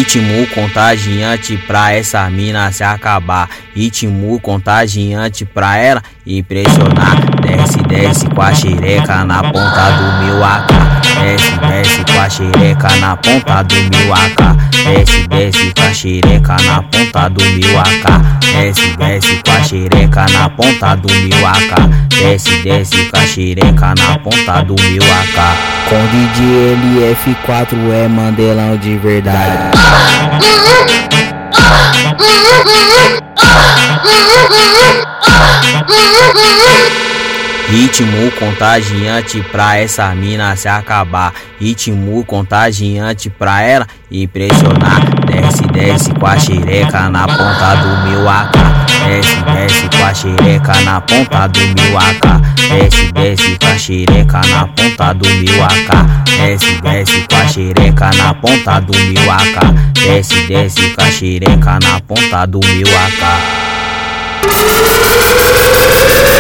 Ritmo contagiante pra essa mina se acabar. Ritmo contagiante pra ela impressionar. Desce, desce com a xereca na ponta do meu AK. Desce, desce com a xereca na ponta do meu AK. Desce, desce com a xereca na ponta do meu AK. Desce, desce com a xereca na ponta do meu AK. Desce, desce com a xereca na ponta do meu AK. Com DJ LF4 é Mandelão de verdade. Ritmo contagiante pra essa mina se acabar. Ritmo contagiante pra ela impressionar. Desce, desce com a xereca na ponta do meu AK. Desce, desce com a xereca na ponta do meu AK. Desce, desce com a xereca na ponta do meu AK. Desce, desce com a xereca na ponta do meu AK. Desce, desce com a xereca na ponta do meu AK.